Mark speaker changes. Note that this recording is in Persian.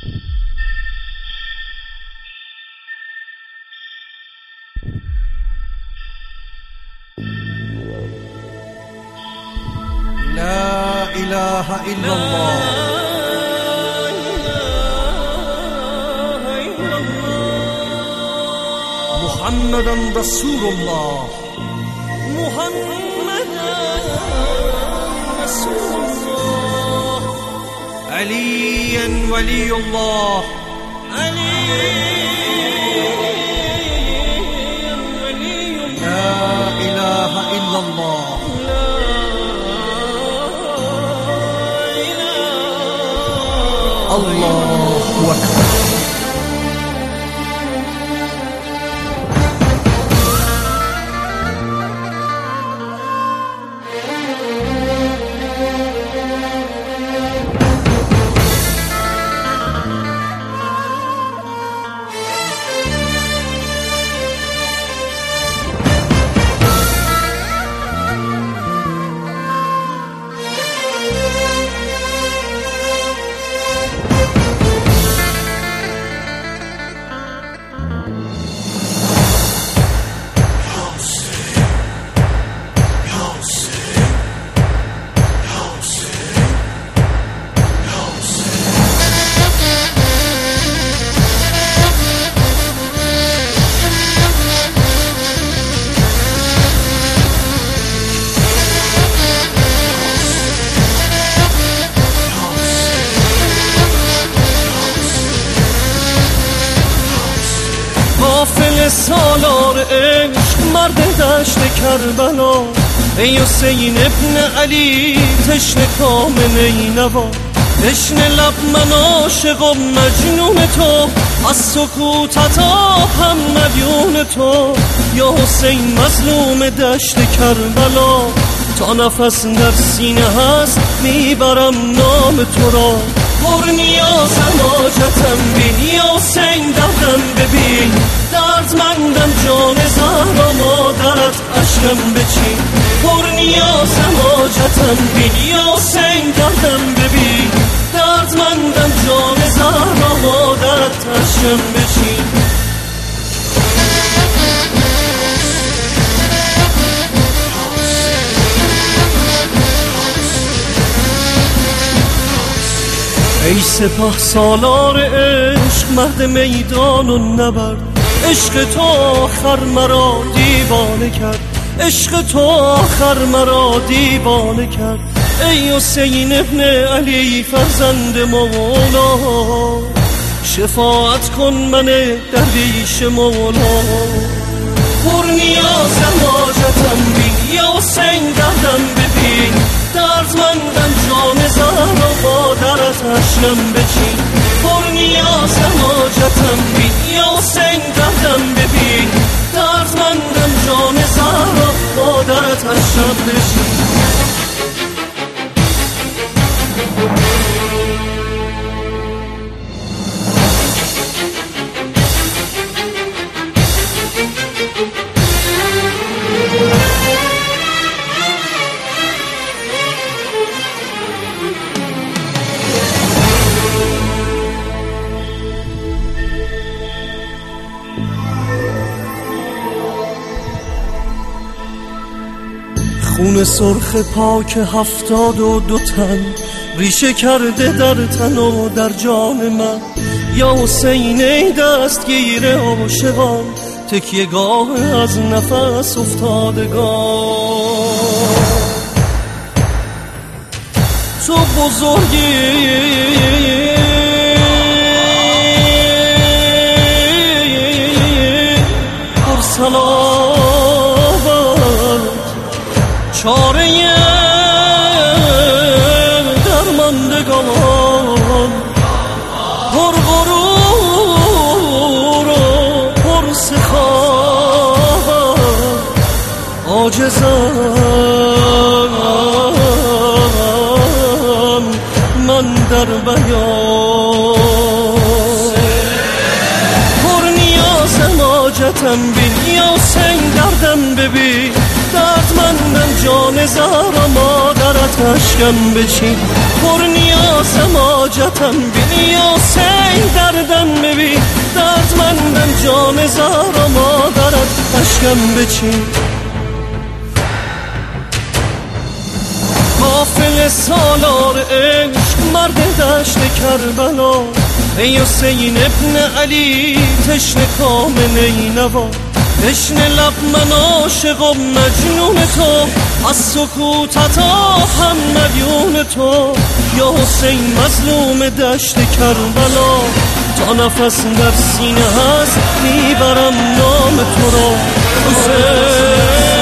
Speaker 1: لا إله إلا الله محمد رسول الله محمد رسول الله علي ولي الله علي ولي الله لا إله إلا الله الله أكبر.
Speaker 2: غافل سالار عشق مرد دشت کربلا، ای حسین ابن علی تشنه کام نینوا، تشنه لب من عاشق مجنون تو، از سکوتت هم مدیون تو، یا حسین مظلوم دشت کربلا، تا نفس در سینه هست میبرم نام تو را، پر نیازم حاجتم بین، یا حسین دردم ببین، دردمندم جان زهرا مادرت عشقم بچین، پر نیازم حاجتم بین، یا حسین دردم ببین، دردمندم جان زهرا مادرت عشقم بچین. ای سپه سالار عشق مرد میدان و نبرد، عشق تو آخر مرا دیوانه کرد، عشق تو آخر مرا دیوانه کرد، ای حسین ابن علی فرزند مولا، شفاعت کن من درویش مولا، پر نیازم حاجتم بین، یا حسین دردم ببین، دردمندم جان زهرا مادرت عشقم بچین، پر نیازم حاجتم بین، یا حسین دردم ببین، دردمندم جان زهرا مادرت عشقم بچین. خون سرخ پاک 72 تن ریشه کرده در تن و در جان من، یا حسین ای دستگیر عاشقان، تکیه گاه از نفس افتادگان، تو بزرگی پر صلابت، چاره درماندگان، پر غرور و پر سخاوت، عاجزم من در بیان، پر نیازم حاجتم بین، یا حسین دردم ببین، دردمندم جان زهرا مادرت اشکم بچین پر نیازم آجتم بینی حسین دردم ببین دردمندم جان زهرا مادرت اشکم بچین قافل سالار عشق مرد دشت کربلا ای حسین ابن علی تشنه کام نینوا تشنه لب من عاشق مجنون تو از سکوتت هم مدیون تو یا حسین مظلوم دشت کربلا تا نفس در سینه هست میبرم نام تو را حسین